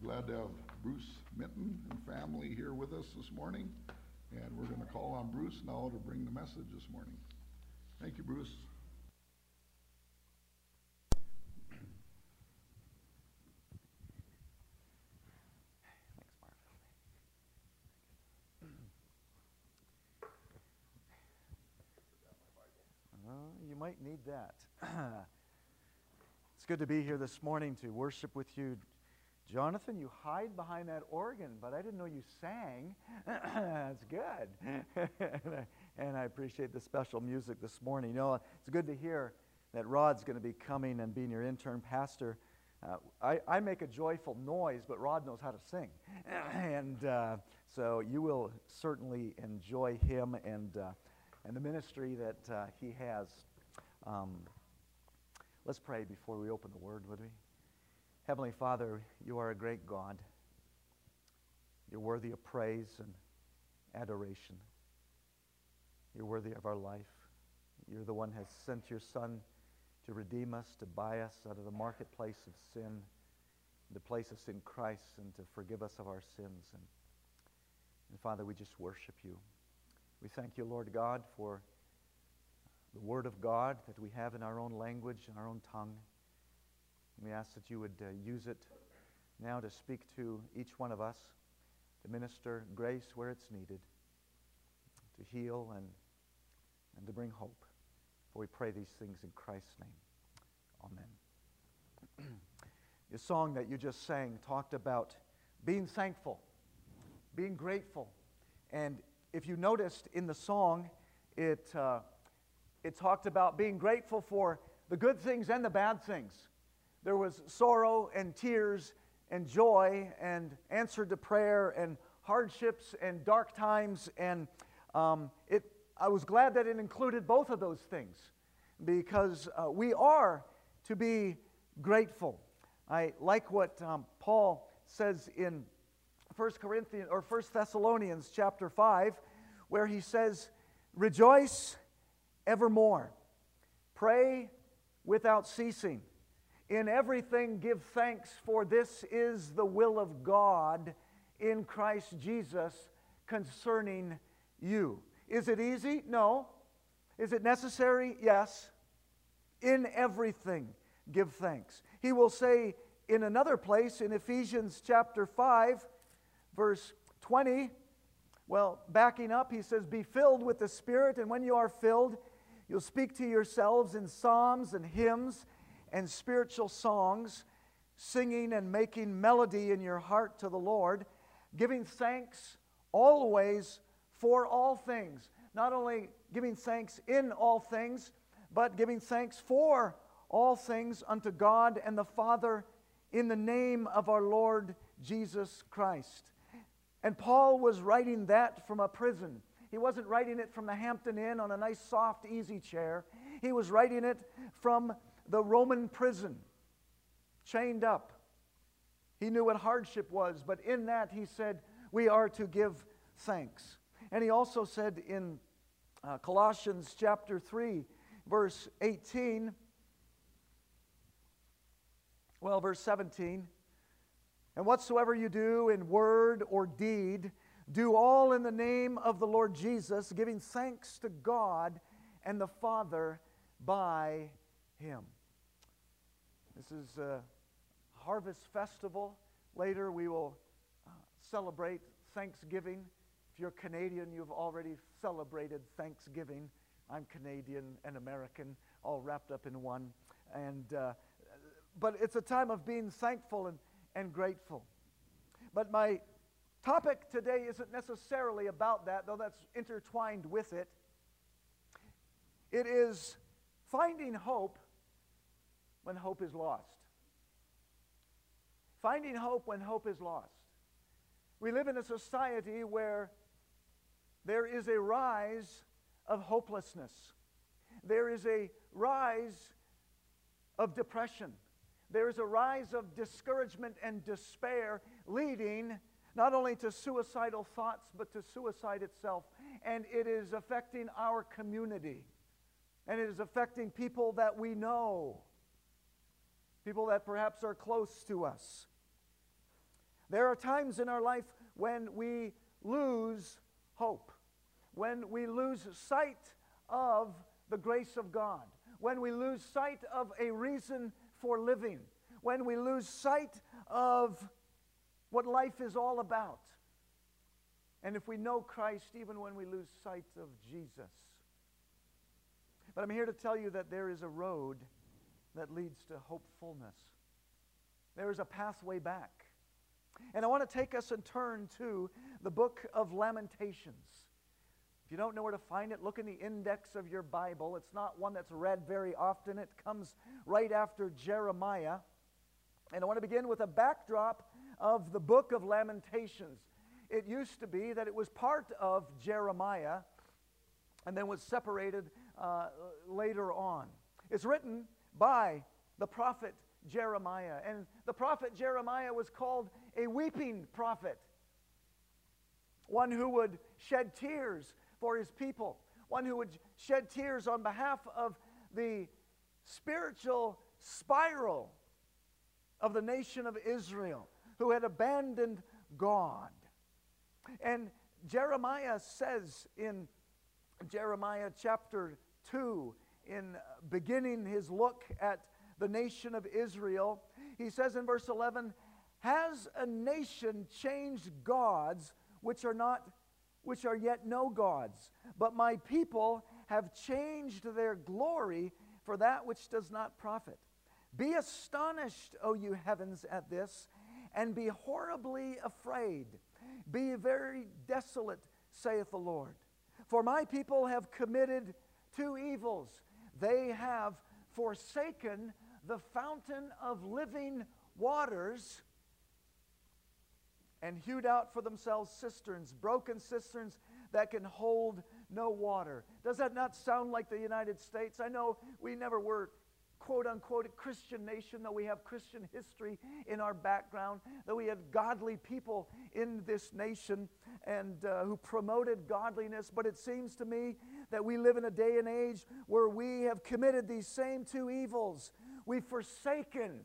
We're glad to have Bruce Minton and family here with us this morning, and we're going to call on Bruce now to bring the message this morning. Thank you, Bruce. You might need that. It's good to be here this morning to worship with you. Jonathan, you hide behind that organ, but I didn't know you sang. That's good. And I appreciate the special music this morning. You know, it's good to hear that Rod's going to be coming and being your intern pastor. I make a joyful noise, but Rod knows how to sing. And so you will certainly enjoy him and the ministry that he has. Let's pray before we open the Word, would we? Heavenly Father, you are a great God. You're worthy of praise and adoration. You're worthy of our life. You're the one who has sent your Son to redeem us, to buy us out of the marketplace of sin, to place us in Christ and to forgive us of our sins. And Father, we just worship you. We thank you, Lord God, for the Word of God that we have in our own language, in our own tongue. And we ask that you would use it now to speak to each one of us, to minister grace where it's needed, to heal and to bring hope. For we pray these things in Christ's name. Amen. The song that you just sang talked about being thankful, being grateful. And if you noticed in the song, it talked about being grateful for the good things and the bad things. There was sorrow and tears and joy and answer to prayer and hardships and dark times. And I was glad that it included both of those things because we are to be grateful. I like what Paul says in 1 Thessalonians chapter 5, where he says, "Rejoice evermore. Pray without ceasing. In everything give thanks, for this is the will of God in Christ Jesus concerning you." Is it easy? No. Is it necessary? Yes. In everything give thanks. He will say in another place, in Ephesians chapter 5, verse 20, backing up, he says, "Be filled with the Spirit, and when you are filled, you'll speak to yourselves in psalms and hymns and spiritual songs, singing and making melody in your heart to the Lord, giving thanks always for all things." Not only giving thanks in all things, but giving thanks for all things unto God and the Father in the name of our Lord Jesus Christ. And Paul was writing that from a prison. He wasn't writing it from the Hampton Inn on a nice, soft, easy chair. He was writing it from the Roman prison, chained up. He knew what hardship was, but in that he said, we are to give thanks. And he also said in Colossians chapter 3, verse 18, verse 17, "And whatsoever you do in word or deed, do all in the name of the Lord Jesus, giving thanks to God and the Father by Him." This is a harvest festival. Later we will celebrate Thanksgiving. If you're Canadian, you've already celebrated Thanksgiving. I'm Canadian and American, all wrapped up in one. But it's a time of being thankful and grateful. But my topic today isn't necessarily about that, though that's intertwined with it. It is finding hope when hope is lost. Finding hope when hope is lost. We live in a society where there is a rise of hopelessness. There is a rise of depression. There is a rise of discouragement and despair, leading not only to suicidal thoughts, but to suicide itself. And it is affecting our community. And it is affecting people that we know. People that perhaps are close to us. There are times in our life when we lose hope, when we lose sight of the grace of God, when we lose sight of a reason for living, when we lose sight of what life is all about. And if we know Christ, even when we lose sight of Jesus. But I'm here to tell you that there is a road that leads to hopefulness. There is a pathway back. And I want to take us and turn to the book of Lamentations. If you don't know where to find it, look in the index of your Bible. It's not one that's read very often. It comes right after Jeremiah. And I want to begin with a backdrop of the book of Lamentations. It used to be that it was part of Jeremiah and then was separated later on. It's written by the prophet Jeremiah. And the prophet Jeremiah was called a weeping prophet, one who would shed tears for his people, one who would shed tears on behalf of the spiritual spiral of the nation of Israel, who had abandoned God. And Jeremiah says in Jeremiah chapter 2, in beginning his look at the nation of Israel, he says in verse 11, "Has a nation changed gods which are yet no gods? But my people have changed their glory for that which does not profit. Be astonished, O you heavens, at this, and be horribly afraid. Be very desolate, saith the Lord. For my people have committed two evils. They have forsaken the fountain of living waters and hewed out for themselves cisterns, broken cisterns that can hold no water." Does that not sound like the United States? I know we never were quote-unquote a Christian nation, though we have Christian history in our background, though we had godly people in this nation and who promoted godliness. But it seems to me that we live in a day and age where we have committed these same two evils. We've forsaken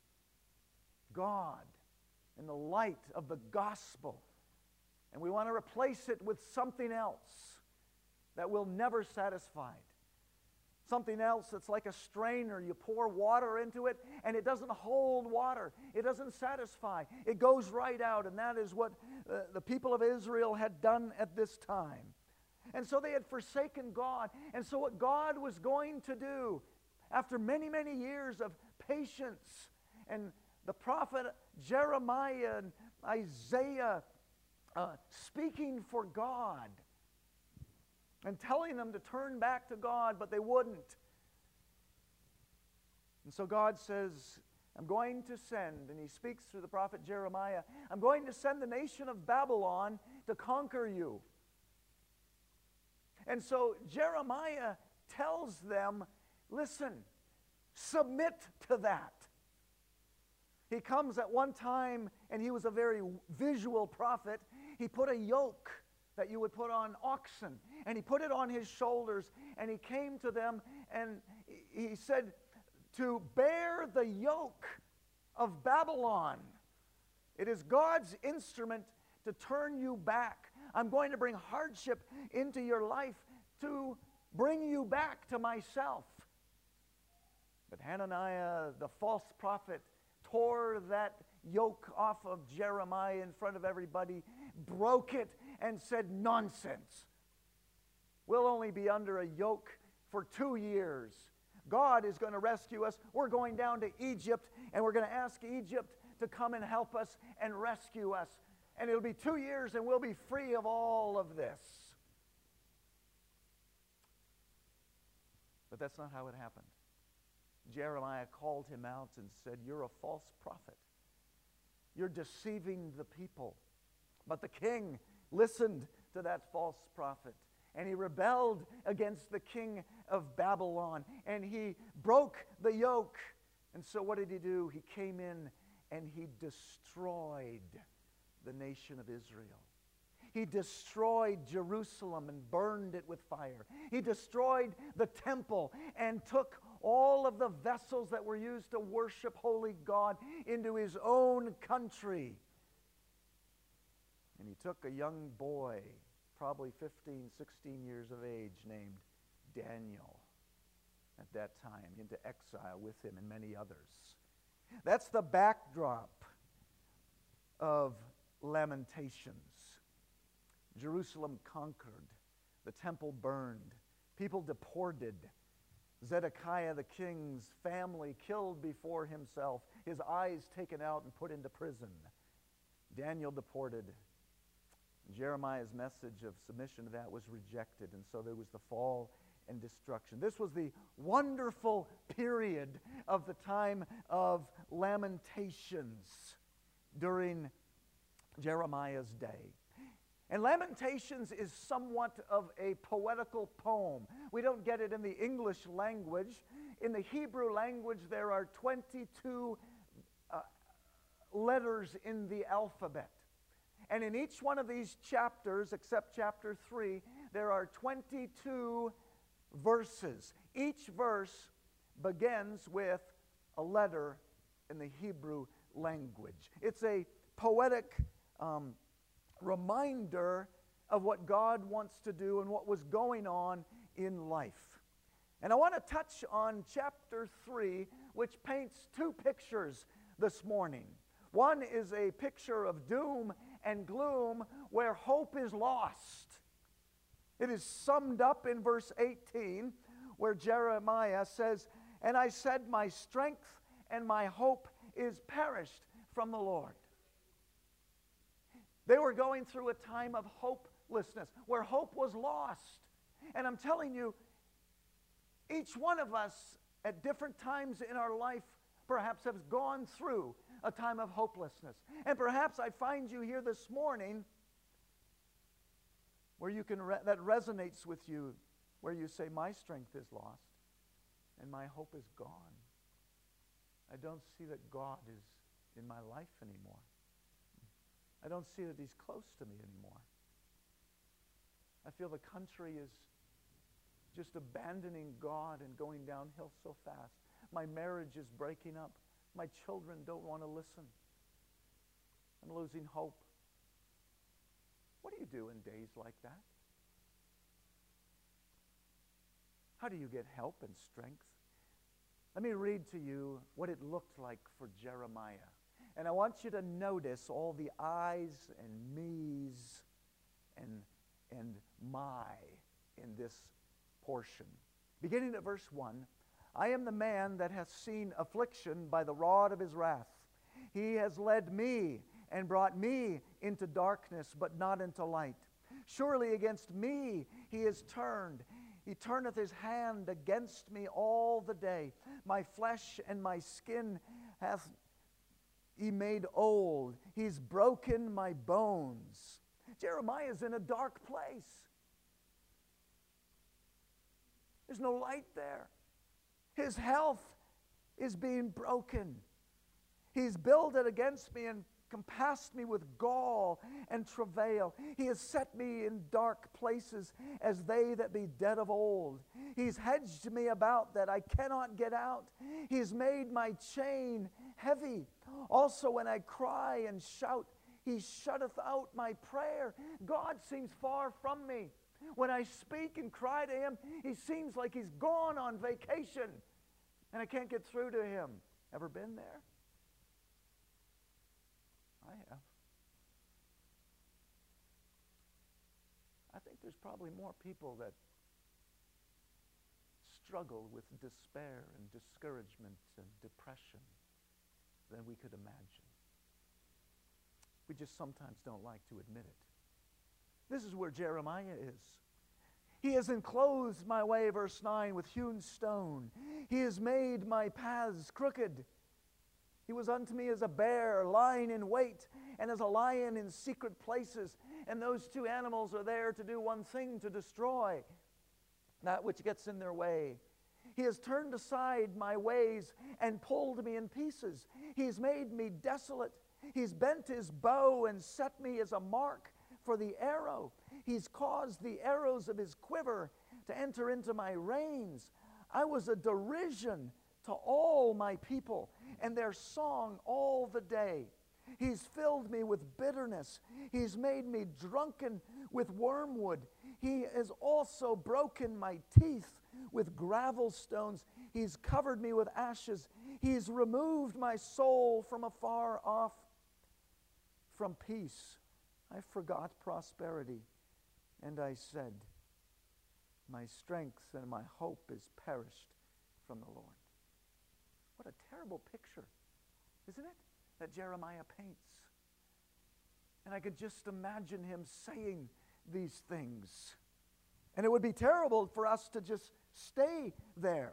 God and the light of the gospel, and we want to replace it with something else that will never satisfy. Something else that's like a strainer. You pour water into it, and it doesn't hold water. It doesn't satisfy. It goes right out, and that is what the people of Israel had done at this time. And so they had forsaken God. And so what God was going to do, after many, many years of patience, and the prophet Jeremiah and Isaiah speaking for God, and telling them to turn back to God, but they wouldn't. And so God says, I'm going to send, and he speaks through the prophet Jeremiah, I'm going to send the nation of Babylon to conquer you. And so Jeremiah tells them, listen, submit to that. He comes at one time, and he was a very visual prophet. He put a yoke that you would put on oxen, and he put it on his shoulders, and he came to them, and he said, to bear the yoke of Babylon. It is God's instrument to turn you back. I'm going to bring hardship into your life to bring you back to myself. But Hananiah, the false prophet, tore that yoke off of Jeremiah in front of everybody, broke it, and said, nonsense. We'll only be under a yoke for 2 years. God is going to rescue us. We're going down to Egypt, and we're going to ask Egypt to come and help us and rescue us. And it'll be 2 years, and we'll be free of all of this. But that's not how it happened. Jeremiah called him out and said, you're a false prophet. You're deceiving the people. But the king listened to that false prophet, and he rebelled against the king of Babylon, and he broke the yoke. And so what did he do? He came in and he destroyed the nation of Israel. He destroyed Jerusalem and burned it with fire. He destroyed the temple and took all of the vessels that were used to worship holy God into his own country. And he took a young boy, probably 15, 16 years of age, named Daniel at that time, into exile with him and many others. That's the backdrop of Lamentations. Jerusalem conquered, the temple burned, people deported, Zedekiah the king's family killed before himself, his eyes taken out and put into prison, Daniel deported. Jeremiah's message of submission to that was rejected, and so there was the fall and destruction. This was the wonderful period of the time of Lamentations during Jeremiah's day. And Lamentations is somewhat of a poetical poem. We don't get it in the English language. In the Hebrew language, there are 22 letters in the alphabet. And in each one of these chapters, except chapter 3, there are 22 verses. Each verse begins with a letter in the Hebrew language. It's a poetic reminder of what God wants to do and what was going on in life. And I want to touch on chapter 3, which paints two pictures this morning. One is a picture of doom and gloom where hope is lost. It is summed up in verse 18 where Jeremiah says, "And I said, my strength and my hope is perished from the Lord." They were going through a time of hopelessness where hope was lost. And I'm telling you, each one of us at different times in our life perhaps has gone through a time of hopelessness. And perhaps I find you here this morning where you can that resonates with you, where you say, my strength is lost and my hope is gone. I don't see that God is in my life anymore. I don't see that He's close to me anymore. I feel the country is just abandoning God and going downhill so fast. My marriage is breaking up. My children don't want to listen. I'm losing hope. What do you do in days like that? How do you get help and strength? Let me read to you what it looked like for Jeremiah. And I want you to notice all the I's and me's and my in this portion. Beginning at verse 1, "I am the man that hath seen affliction by the rod of his wrath. He has led me and brought me into darkness, but not into light. Surely against me he is turned. He turneth his hand against me all the day. My flesh and my skin hath He made old. He's broken my bones." Jeremiah's in a dark place. There's no light there. His health is being broken. He's builded against me and compassed me with gall and travail. He has set me in dark places as they that be dead of old. He's hedged me about that I cannot get out. He's made my chain heavy. Also when I cry and shout, He shutteth out my prayer. God seems far from me. When I speak and cry to Him, He seems like He's gone on vacation and I can't get through to Him. Ever been there? I have. I think there's probably more people that struggle with despair and discouragement and depression than we could imagine. We just sometimes don't like to admit it. This is where Jeremiah is. He has enclosed my way, verse 9, with hewn stone. He has made my paths crooked. He was unto me as a bear lying in wait, and as a lion in secret places. And those two animals are there to do one thing, to destroy that which gets in their way. He has turned aside my ways and pulled me in pieces. He's made me desolate. He's bent His bow and set me as a mark for the arrow. He's caused the arrows of His quiver to enter into my reins. I was a derision to all my people, and their song all the day. He's filled me with bitterness. He's made me drunken with wormwood. He has also broken my teeth with gravel stones. He's covered me with ashes. He's removed my soul from afar off. From peace, I forgot prosperity, and I said, my strength and my hope is perished from the Lord. What a terrible picture, isn't it, that Jeremiah paints? And I could just imagine him saying these things. And it would be terrible for us to just stay there.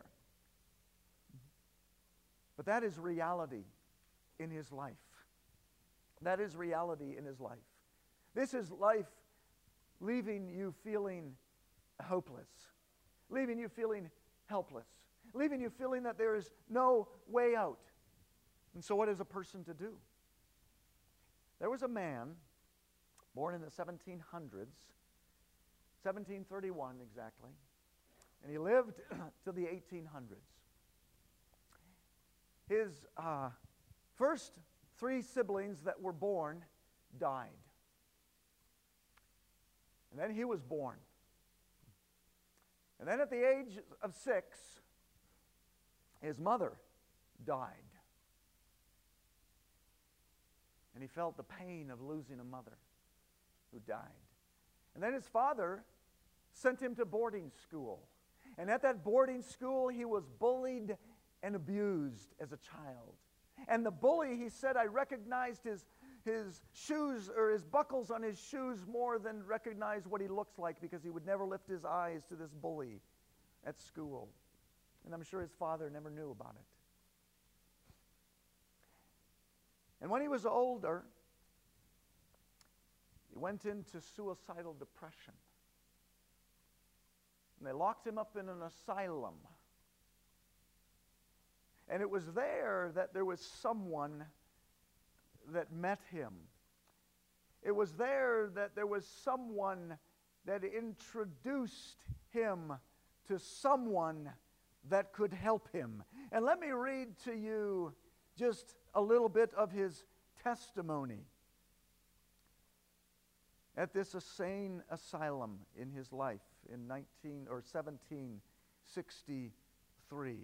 But that is reality in his life. That is reality in his life. This is life leaving you feeling hopeless, leaving you feeling helpless, leaving you feeling that there is no way out. And so what is a person to do? There was a man born in the 1700s, 1731 exactly, and he lived to the 1800s. His first 3 siblings that were born died. And then he was born. And then at the age of 6, his mother died. And he felt the pain of losing a mother who died. And then his father sent him to boarding school. And at that boarding school, he was bullied and abused as a child. And the bully, he said, I recognized his shoes or his buckles on his shoes more than recognize what he looks like, because he would never lift his eyes to this bully at school. And I'm sure his father never knew about it. And when he was older, he went into suicidal depression. And they locked him up in an asylum. And it was there that there was someone that met him. It was there that there was someone that introduced him to someone that could help him. And let me read to you just a little bit of his testimony at this insane asylum in his life in 1763,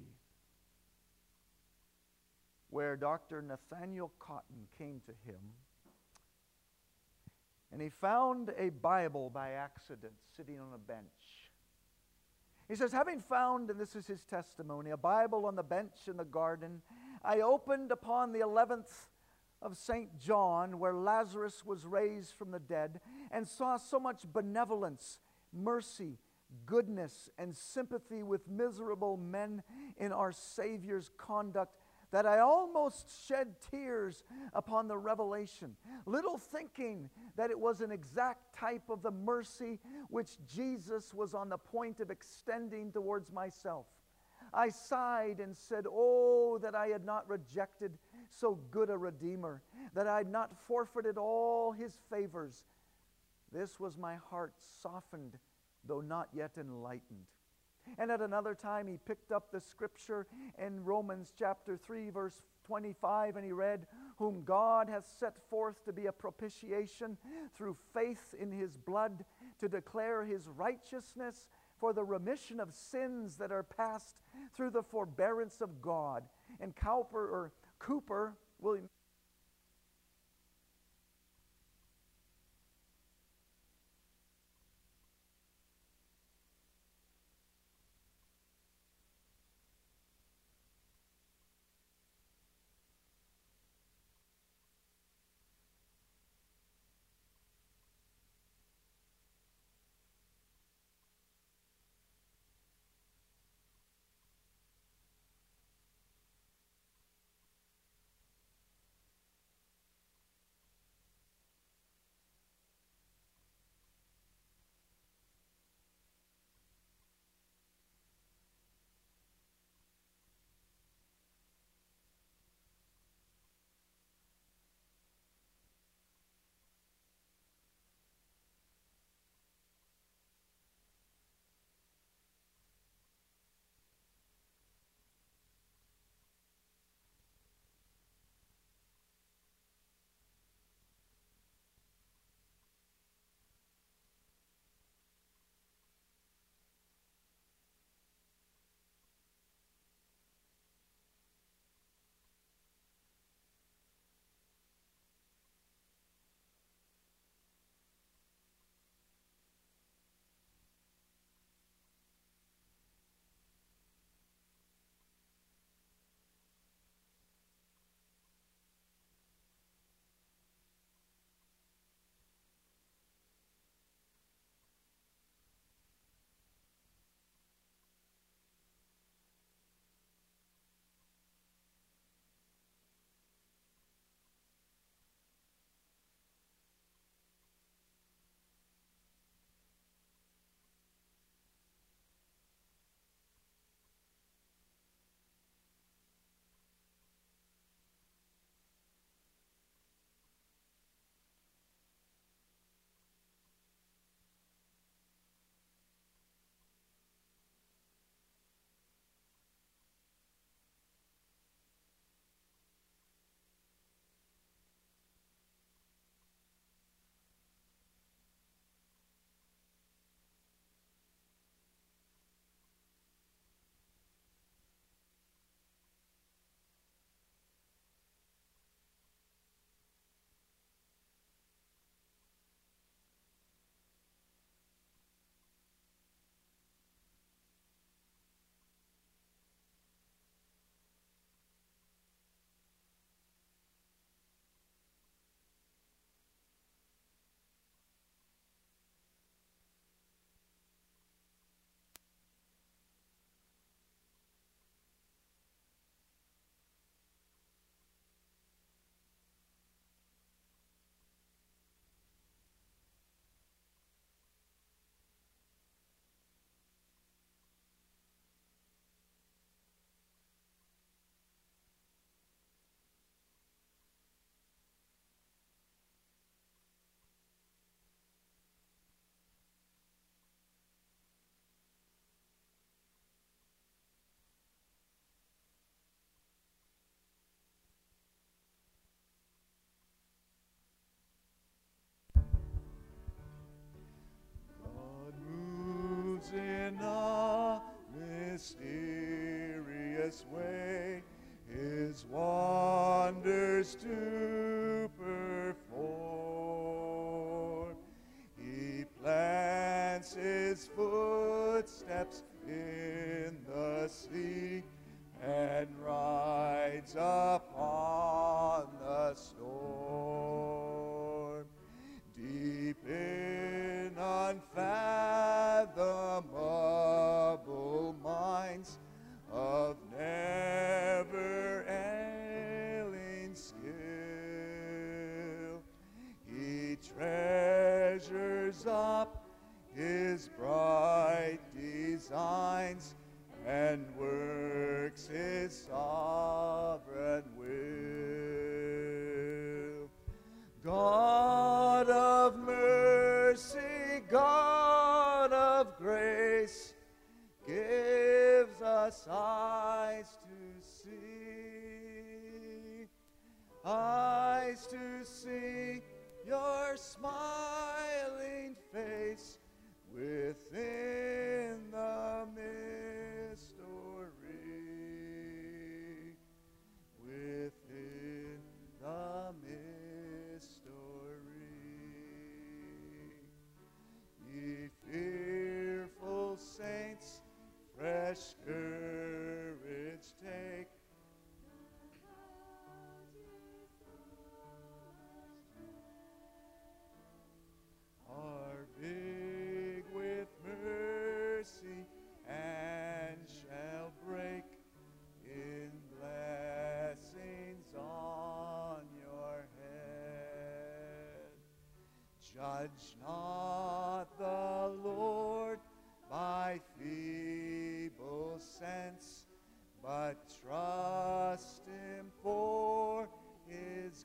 where Dr. Nathaniel Cotton came to him, and he found a Bible by accident sitting on a bench. He says, having found, and this is his testimony, a Bible on the bench in the garden, I opened upon the 11th of St. John, where Lazarus was raised from the dead, and saw so much benevolence, mercy, goodness, and sympathy with miserable men in our Savior's conduct, that I almost shed tears upon the revelation, little thinking that it was an exact type of the mercy which Jesus was on the point of extending towards myself. I sighed and said, oh, that I had not rejected so good a Redeemer, that I had not forfeited all his favors. This was my heart softened, though not yet enlightened. And at another time, he picked up the scripture in Romans chapter 3, verse 25, and he read, whom God hath set forth to be a propitiation through faith in his blood, to declare his righteousness for the remission of sins that are past through the forbearance of God. And Cooper, William endless way his wonders to perform. He plants his footsteps in the sea and rides upon the storm. Deep in unfathomable minds of never-ending skill, he treasures up his bright designs and works his sovereign will. God of mercy, God of grace, gives us eyes to see your smiling face within the mystery, within the mystery. Ye fearful saints, fresh courage take. Are big with mercy and shall break in blessings on your head. Judge not the Lord by feeble sense, but trust him for his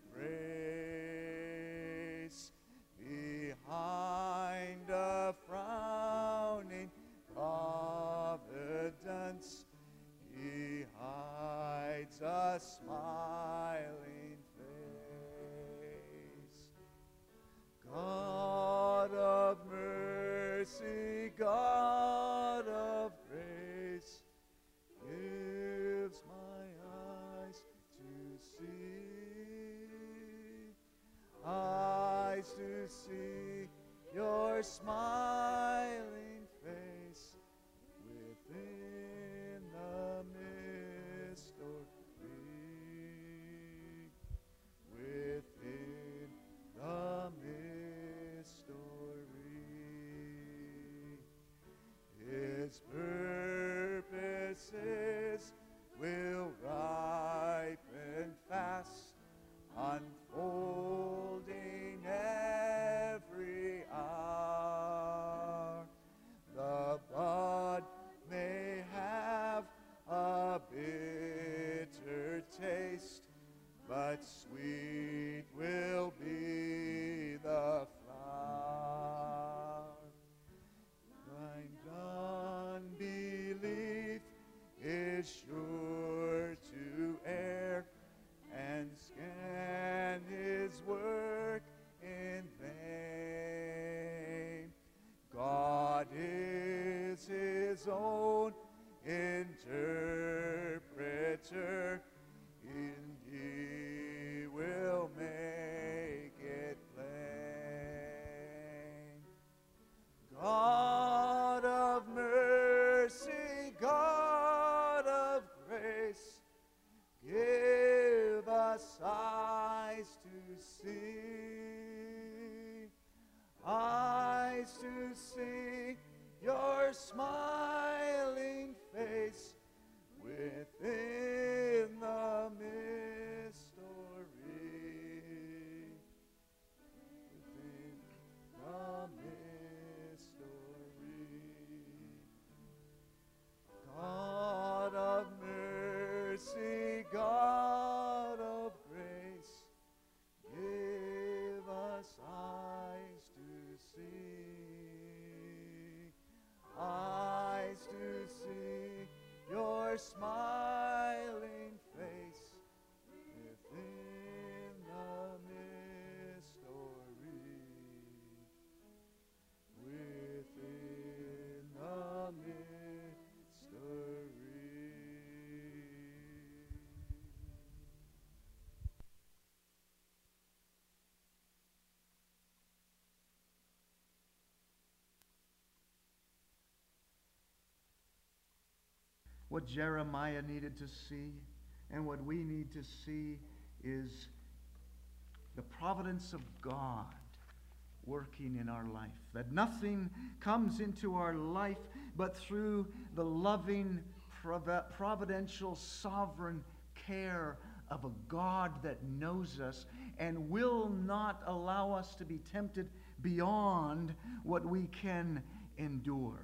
grace. Behind a frowning providence, he hides a smiling face. God of mercy, God of grace, gives my eyes to see your smiling face within the mystery, within the mystery. His purposes will ripen fast, unfolding every hour. The bud may have a bitter taste, but sweet will be the flower. Blind unbelief is sure to err and scan his work in vain. God is his own interpreter, and he will make it plain. God of mercy, God of grace, give us eyes to see your smiling face within the mystery, within the mystery. God of mercy, God of grace, give us eyes to see your smiling face what Jeremiah needed to see and what we need to see is the providence of God working in our life. That nothing comes into our life but through the loving, providential, sovereign care of a God that knows us and will not allow us to be tempted beyond what we can endure.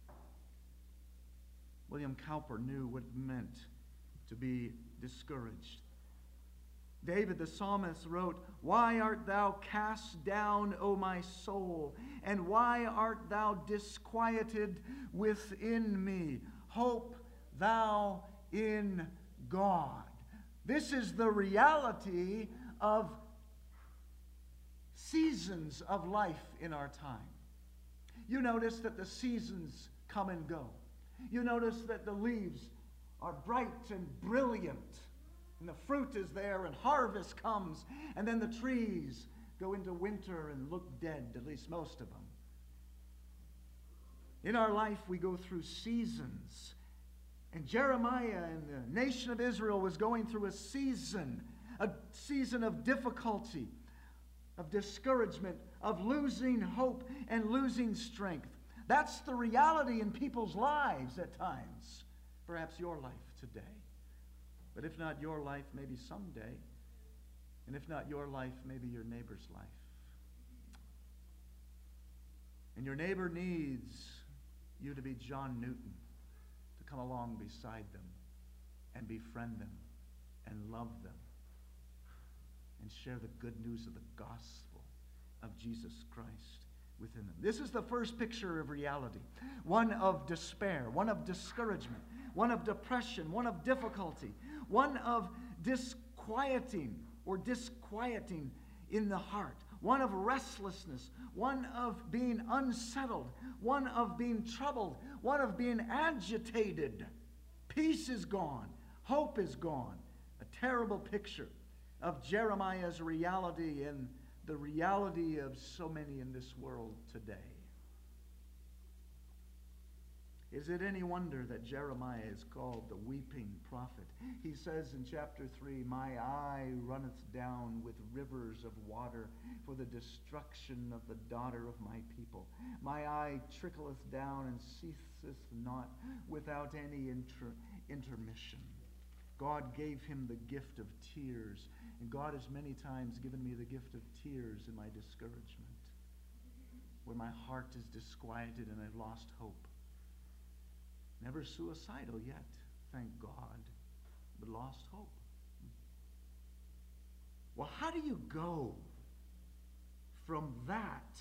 William Cowper knew what it meant to be discouraged. David the psalmist wrote, "Why art thou cast down, O my soul? And why art thou disquieted within me? Hope thou in God." This is the reality of seasons of life in our time. You notice that the seasons come and go. You notice that the leaves are bright and brilliant, and the fruit is there, and harvest comes, and then the trees go into winter and look dead, at least most of them. In our life, we go through seasons. And Jeremiah and the nation of Israel was going through a season of difficulty, of discouragement, of losing hope and losing strength. That's the reality in people's lives at times. Perhaps your life today. But if not your life, maybe someday. And if not your life, maybe your neighbor's life. And your neighbor needs you to be John Newton, to come along beside them and befriend them and love them and share the good news of the gospel of Jesus Christ within them. This is the first picture of reality. One of despair, one of discouragement, one of depression, one of difficulty, one of disquieting in the heart, one of restlessness, one of being unsettled, one of being troubled, one of being agitated. Peace is gone. Hope is gone. A terrible picture of Jeremiah's reality and the reality of so many in this world today. Is it any wonder that Jeremiah is called the weeping prophet? He says in chapter 3, "My eye runneth down with rivers of water for the destruction of the daughter of my people. My eye trickleth down and ceaseth not without any intermission." God gave him the gift of tears, and God has many times given me the gift of tears in my discouragement, where my heart is disquieted and I've lost hope. Never suicidal yet, thank God, but lost hope. Well, how do you go from that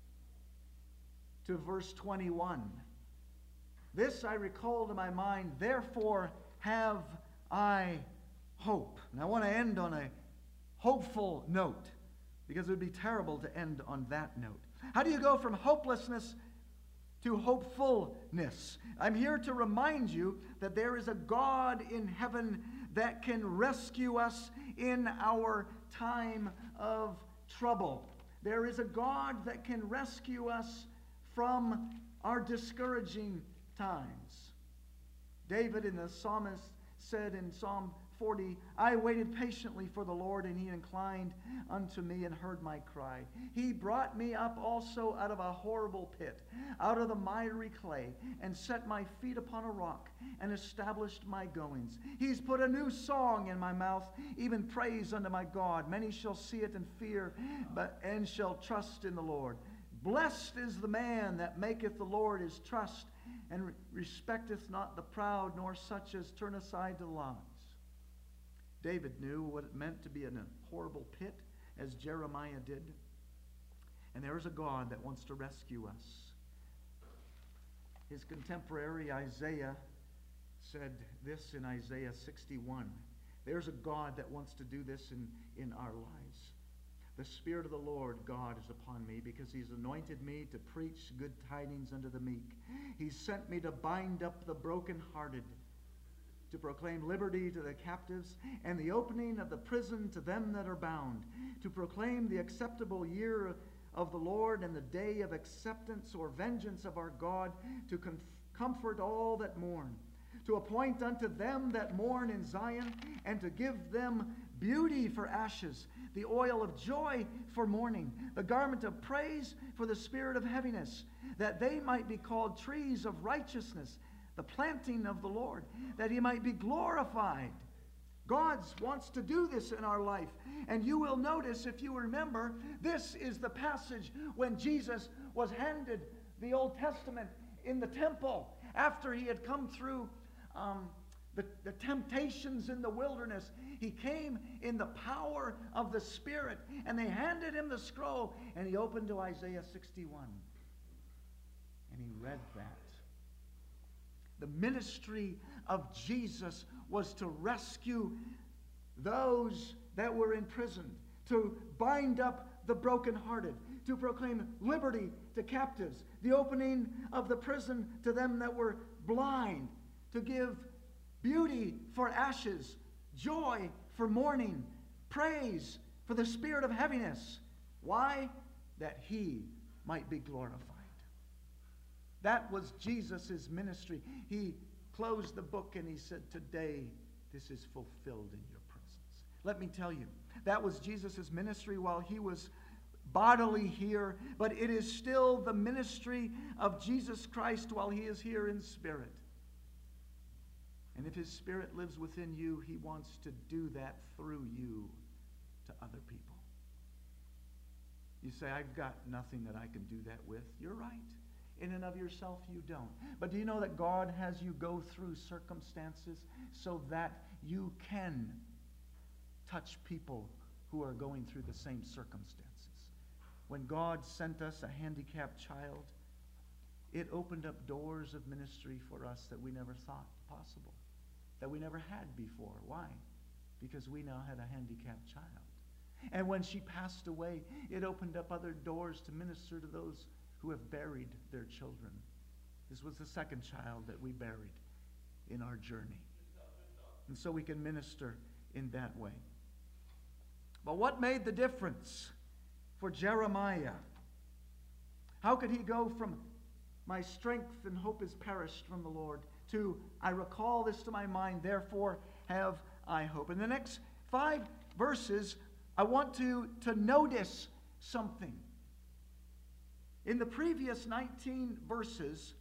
to verse 21? "This I recall to my mind, therefore have I hope." And I want to end on a hopeful note, because it would be terrible to end on that note. How do you go from hopelessness to hopefulness? I'm here to remind you that there is a God in heaven that can rescue us in our time of trouble. There is a God that can rescue us from our discouraging times. David in the psalmist said in Psalm 40, "I waited patiently for the Lord, and he inclined unto me and heard my cry. He brought me up also out of a horrible pit, out of the miry clay, and set my feet upon a rock, and established my goings. He's put a new song in my mouth, even praise unto my God. Many shall see it and fear, and shall trust in the Lord. Blessed is the man that maketh the Lord his trust, and respecteth not the proud, nor such as turn aside to lies." David knew what it meant to be in a horrible pit, as Jeremiah did. And there is a God that wants to rescue us. His contemporary Isaiah said this in Isaiah 61. There's a God that wants to do this in our lives. "The Spirit of the Lord God is upon me, because he's anointed me to preach good tidings unto the meek. He's sent me to bind up the brokenhearted, to proclaim liberty to the captives, and the opening of the prison to them that are bound, to proclaim the acceptable year of the Lord, and the day of acceptance or vengeance of our God, to comfort all that mourn, to appoint unto them that mourn in Zion, and to give them beauty for ashes, the oil of joy for mourning, the garment of praise for the spirit of heaviness, that they might be called trees of righteousness, the planting of the Lord, that he might be glorified. God wants to do this in our life. And you will notice, if you remember, this is the passage when Jesus was handed the Old Testament in the temple after he had come through the temptations in the wilderness. He came in the power of the Spirit, and they handed him the scroll, and he opened to Isaiah 61. And he read that. The ministry of Jesus was to rescue those that were imprisoned, to bind up the brokenhearted, to proclaim liberty to captives, the opening of the prison to them that were blind, to give beauty for ashes, joy for mourning, praise for the spirit of heaviness. Why? That he might be glorified. That was Jesus' ministry. He closed the book and he said, today this is fulfilled in your presence. Let me tell you, that was Jesus' ministry while he was bodily here, but it is still the ministry of Jesus Christ while he is here in spirit. And if his Spirit lives within you, he wants to do that through you to other people. You say, I've got nothing that I can do that with. You're right. In and of yourself, you don't. But do you know that God has you go through circumstances so that you can touch people who are going through the same circumstances? When God sent us a handicapped child, it opened up doors of ministry for us that we never thought possible, that we never had before. Why? Because we now had a handicapped child. And when she passed away, it opened up other doors to minister to those who have buried their children. This was the second child that we buried in our journey. And so we can minister in that way. But what made the difference for Jeremiah? How could he go from my strength and hope is perished from the Lord to I recall this to my mind, therefore have I hope? In the next 5 verses, I want to notice something. In the previous 19 verses,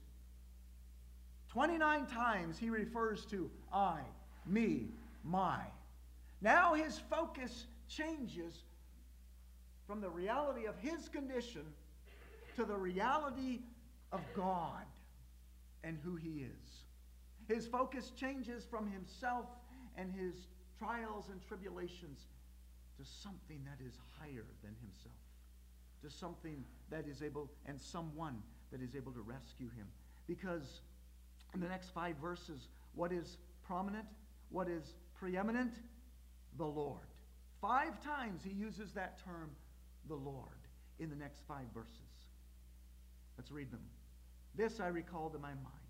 29 times he refers to I, me, my. Now his focus changes from the reality of his condition to the reality of God and who he is. His focus changes from himself and his trials and tribulations to something that is higher than himself, to something that is able, and someone that is able to rescue him. Because in the next 5 verses, what is prominent? What is preeminent? The Lord. 5 times he uses that term, the Lord, in the next 5 verses. Let's read them. This I recall to my mind.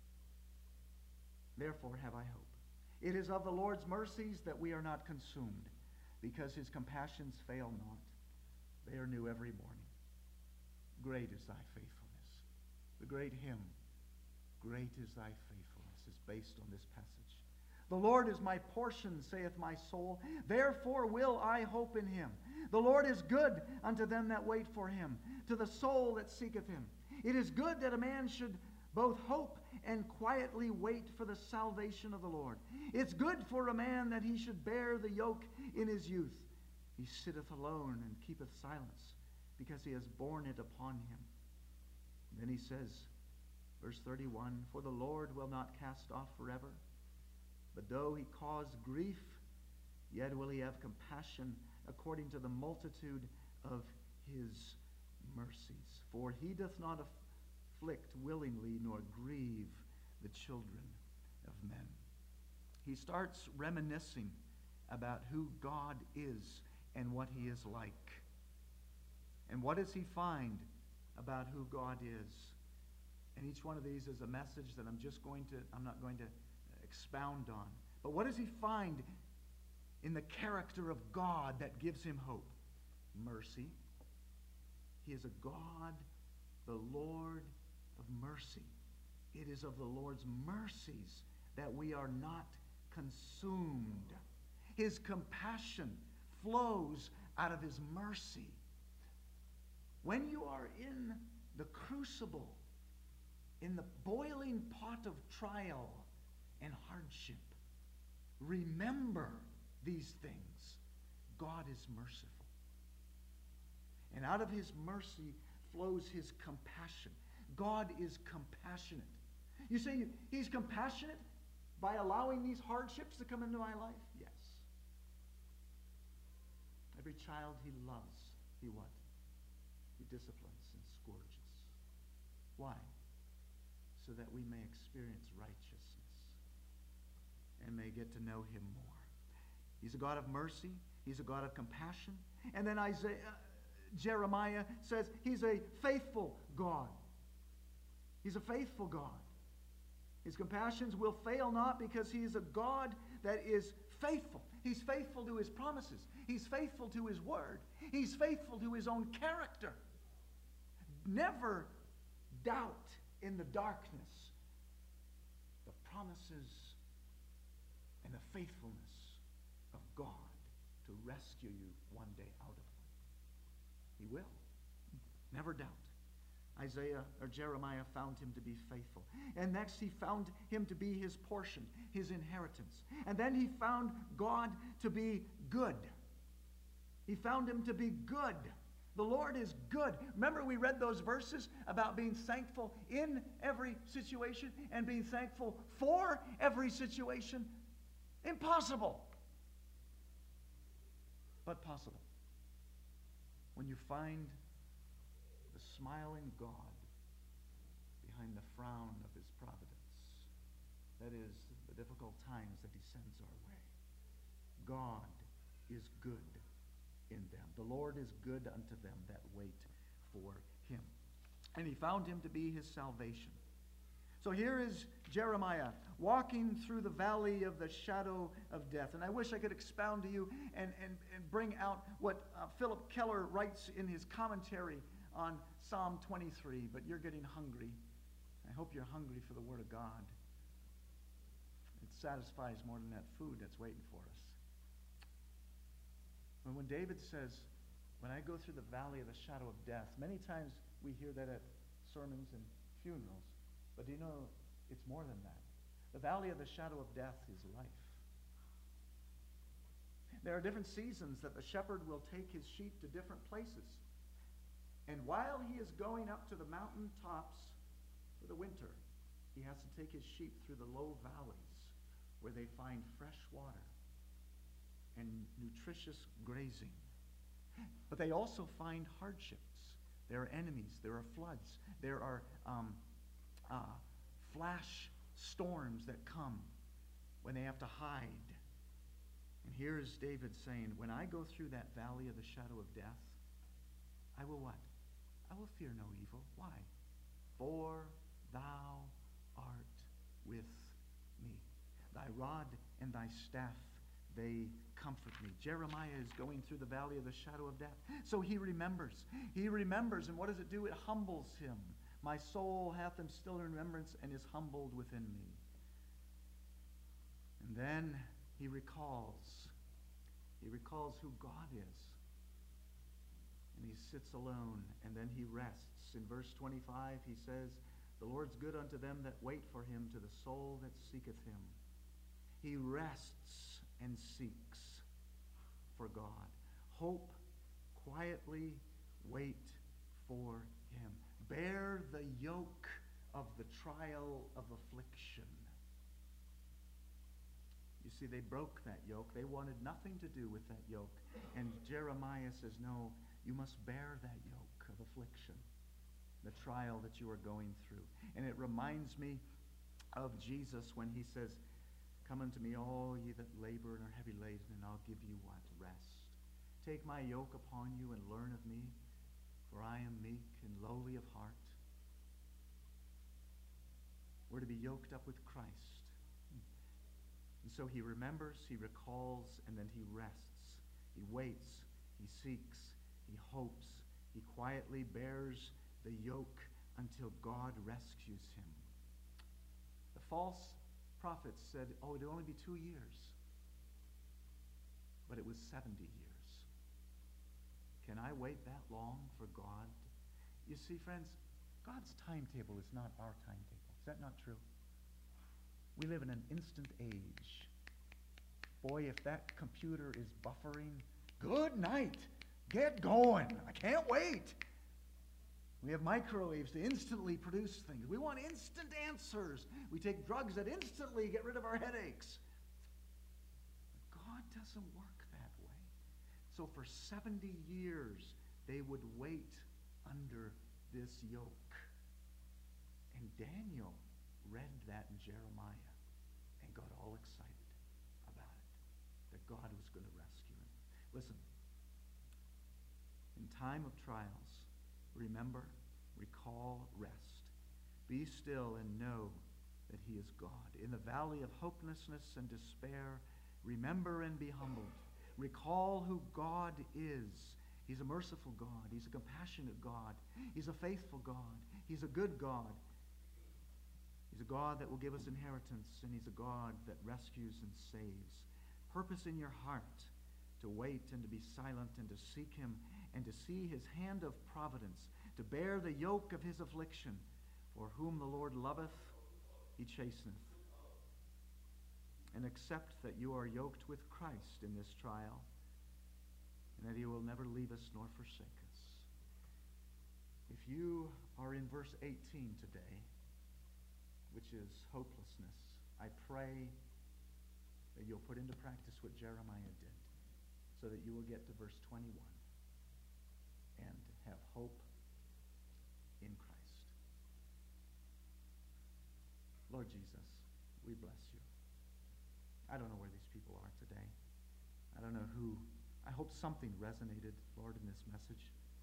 Therefore have I hope. It is of the Lord's mercies that we are not consumed, because his compassions fail not. They are new every morning. Great is thy faithfulness. The great hymn, Great is thy faithfulness, is based on this passage. The Lord is my portion, saith my soul. Therefore will I hope in him. The Lord is good unto them that wait for him, to the soul that seeketh him. It is good that a man should both hope and quietly wait for the salvation of the Lord. It's good for a man that he should bear the yoke in his youth. He sitteth alone and keepeth silence, because he has borne it upon him. And then he says, verse 31, for the Lord will not cast off forever, but though he cause grief, yet will he have compassion according to the multitude of his mercies. For he doth not afflict willingly, nor grieve the children of men. He starts reminiscing about who God is and what he is like. And what does he find about who God is? And each one of these is a message that I'm not going to expound on. But what does he find in the character of God that gives him hope? Mercy. He is a God, the Lord of mercy. It is of the Lord's mercies that we are not consumed. His compassion flows out of his mercy. When you are in the crucible, in the boiling pot of trial and hardship, remember these things. God is merciful. And out of his mercy flows his compassion. God is compassionate. You say he's compassionate by allowing these hardships to come into my life? Yes. Every child he loves, he what? He disciplines and scourges. Why? So that we may experience righteousness and may get to know him more. He's a God of mercy. He's a God of compassion. And then Jeremiah says he's a faithful God. He's a faithful God. His compassions will fail not, because he is a God that is faithful. He's faithful to his promises. He's faithful to his word. He's faithful to his own character. Never doubt in the darkness the promises and the faithfulness of God to rescue you one day out of them. He will. Never doubt. Jeremiah found him to be faithful. And next he found him to be his portion, his inheritance. And then he found God to be good. He found him to be good. The Lord is good. Remember we read those verses about being thankful in every situation and being thankful for every situation? Impossible. But possible. When you find the smiling God behind the frown of his providence, that is, the difficult times that he sends our way. God is good in them. The Lord is good unto them that wait for him. And he found him to be his salvation. So here is Jeremiah walking through the valley of the shadow of death. And I wish I could expound to you and bring out what Philip Keller writes in his commentary on Psalm 23, but you're getting hungry. I hope you're hungry for the Word of God. It satisfies more than that food that's waiting for us. But when David says, when I go through the valley of the shadow of death, many times we hear that at sermons and funerals. But do you know, it's more than that. The valley of the shadow of death is life. There are different seasons that the shepherd will take his sheep to different places. And while he is going up to the mountain tops for the winter, he has to take his sheep through the low valleys where they find fresh water and nutritious grazing. But they also find hardships. There are enemies. There are floods. There are flash storms that come when they have to hide. And here's David saying, when I go through that valley of the shadow of death, I will what? I will fear no evil. Why? For thou art with me. Thy rod and thy staff, they comfort me. Jeremiah is going through the valley of the shadow of death. So he remembers. He remembers, and what does it do? It humbles him. My soul hath him still in remembrance and is humbled within me. And then he recalls. He recalls who God is. And he sits alone, and then he rests. In verse 25, he says, the Lord's good unto them that wait for him, to the soul that seeketh him. He rests and seeks for God. Hope, quietly wait for him. Bear the yoke of the trial of affliction. You see, they broke that yoke. They wanted nothing to do with that yoke. And Jeremiah says, no, you must bear that yoke of affliction, the trial that you are going through. And it reminds me of Jesus when he says, come unto me, all ye that labor and are heavy laden, and I'll give you what? Rest. Take my yoke upon you and learn of me, for I am meek and lowly of heart. We're to be yoked up with Christ. And so he remembers, he recalls, and then he rests. He waits, he seeks, he hopes, he quietly bears the yoke until God rescues him. The false prophets said, oh, it'd only be 2 years. But it was 70 years. Can I wait that long for God? You see, friends, God's timetable is not our timetable. Is that not true? We live in an instant age. Boy, if that computer is buffering, good night. Get going. I can't wait. We have microwaves to instantly produce things. We want instant answers. We take drugs that instantly get rid of our headaches. But God doesn't work that way. So for 70 years, they would wait under this yoke. And Daniel read that in Jeremiah and got all excited about it, that God was going to rescue him. Listen, in time of trials, remember, recall, rest. Be still and know that he is God. In the valley of hopelessness and despair, remember and be humbled. Recall who God is. He's a merciful God. He's a compassionate God. He's a faithful God. He's a good God. He's a God that will give us inheritance, and he's a God that rescues and saves. Purpose in your heart to wait and to be silent and to seek him and to see his hand of providence, to bear the yoke of his affliction. For whom the Lord loveth, he chasteneth. And accept that you are yoked with Christ in this trial, and that he will never leave us nor forsake us. If you are in verse 18 today, which is hopelessness, I pray that you'll put into practice what Jeremiah did, so that you will get to verse 21 and have hope in Christ. Lord Jesus, we bless you. I don't know where these people are today. I don't know who. I hope something resonated, Lord, in this message.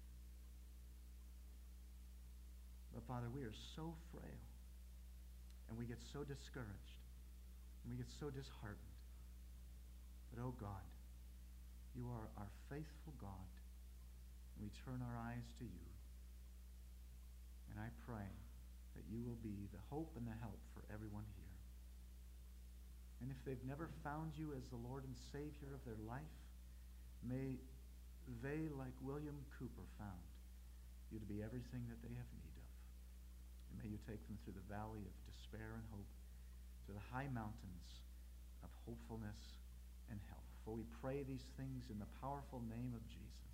But Father, we are so frail, and we get so discouraged, and we get so disheartened. But oh God, you are our faithful God, and we turn our eyes to you. And I pray that you will be the hope and the help for everyone here. And if they've never found you as the Lord and Savior of their life, may they, like William Cooper, found you to be everything that they have need of. And may you take them through the valley of despair and hope to the high mountains of hopefulness and health. For we pray these things in the powerful name of Jesus.